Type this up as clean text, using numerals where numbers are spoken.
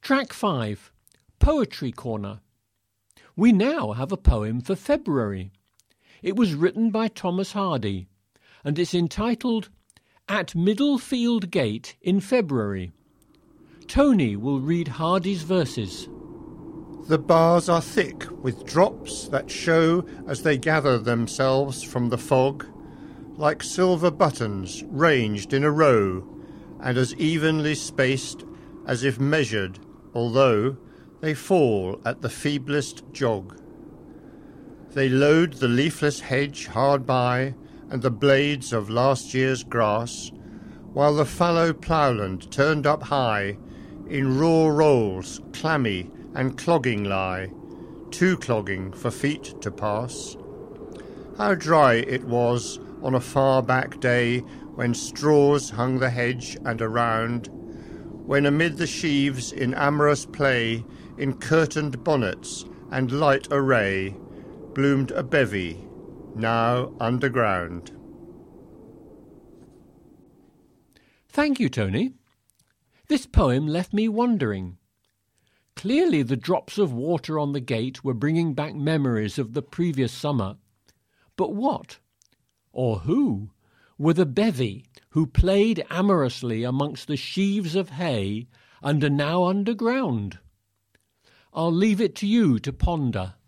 Track 5, Poetry Corner. We now have a poem for February. It was written by Thomas Hardy, and it's entitled At Middlefield Gate in February. Tony will read Hardy's verses. The bars are thick with drops that show as they gather themselves from the fog, like silver buttons ranged in a row, and as evenly spaced as if measured, although they fall at the feeblest jog. They load the leafless hedge hard by, and the blades of last year's grass, while the fallow ploughland turned up high, in raw rolls clammy and clogging lie, too clogging for feet to pass. How dry it was on a far back day, when straws hung the hedge and around, when amid the sheaves in amorous play, in curtained bonnets and light array, bloomed a bevy, now underground. Thank you, Tony. This poem left me wondering. Clearly the drops of water on the gate were bringing back memories of the previous summer. But what, or who, were the bevy who played amorously amongst the sheaves of hay and are now underground? I'll leave it to you to ponder.